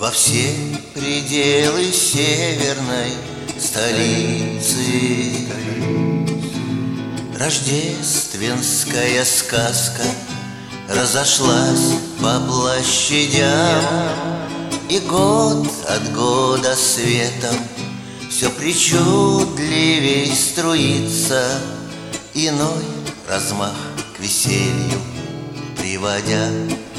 во все пределы северной столицы. Рождественская сказка разошлась по площадям, и год от года светом все причудливей струится, иной размах к веселью приводя.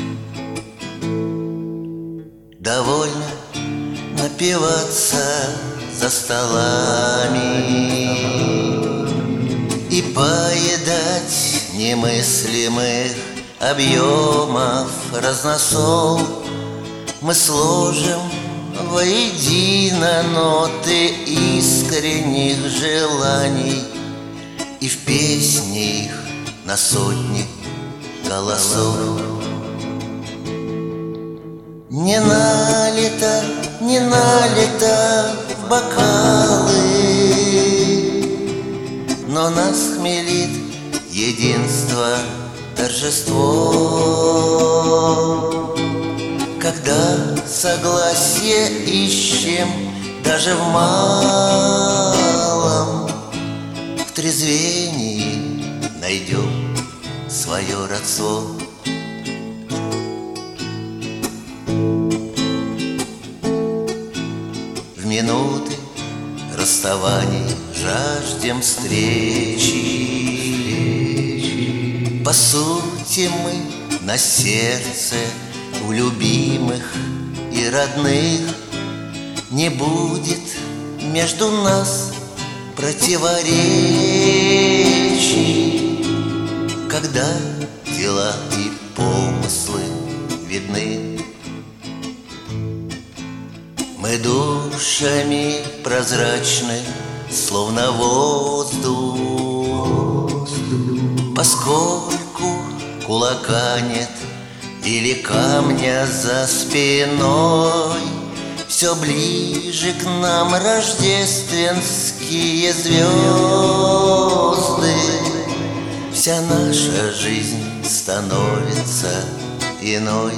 Довольно напиваться за столами и поедать немыслимых объемов разносол. Мы сложим воедино ноты искренних желаний, и в песне их на сотни голосов. Не налито, не налито в бокалы, но нас хмелит единство, торжество. Когда согласие ищем даже в малом, в трезвении найдем свое родство. В минуты расставаний жаждем встречи. По сути мы на сердце у любимых и родных. Не будет между нас противоречий, когда дела и помыслы видны. Мы душами прозрачны, словно воздух, поскольку кулака нет или камня за спиной, все ближе к нам рождественские звезды. Вся наша жизнь становится иной.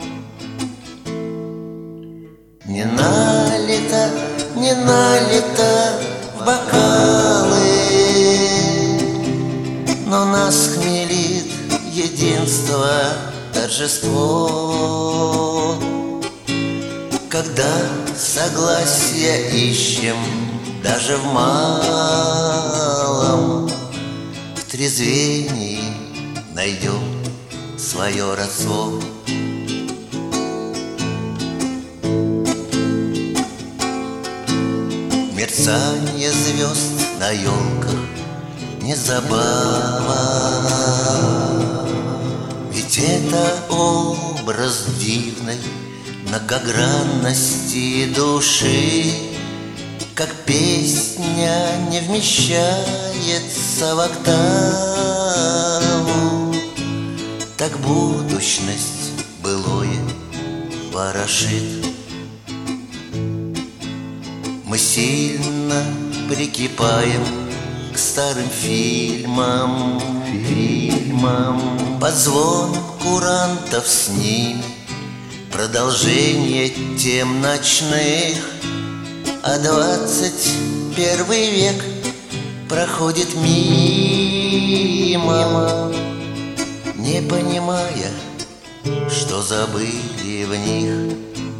Не налито, не налито в бокалы, но нас хмелит единство, торжество. Когда согласие ищем даже в малом, в трезвении найдем свое родство. Мерцание звезд на елках не забава, ведь это образ дивной многогранности души, как песня не вмещается в октаву, так будущность былое ворошит. Мы сильно прикипаем к старым фильмам, под звон курантов с ними, продолжение тем ночных. А 21 век проходит мимо, не понимая, что забыли в них.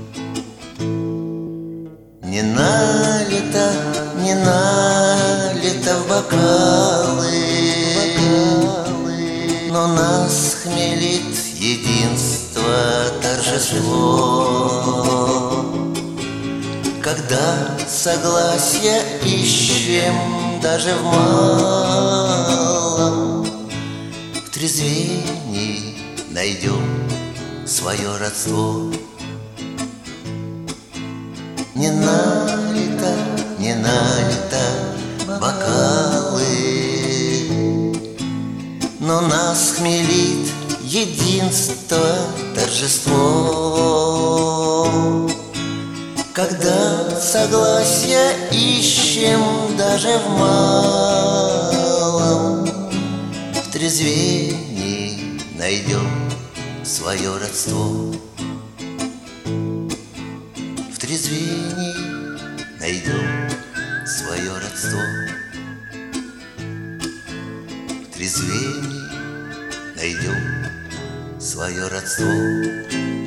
Не налито, не налито в бокалы, но нас хмелит единство, торжество. Когда согласие ищем даже в малом, в трезвении найдем свое родство. Не налито, не налито бокалы, но нас хмелит единство, торжество. Когда согласие ищем даже в малом, в трезвении найдем свое родство. трезвении найдем свое родство. В трезвении найдем свое родство.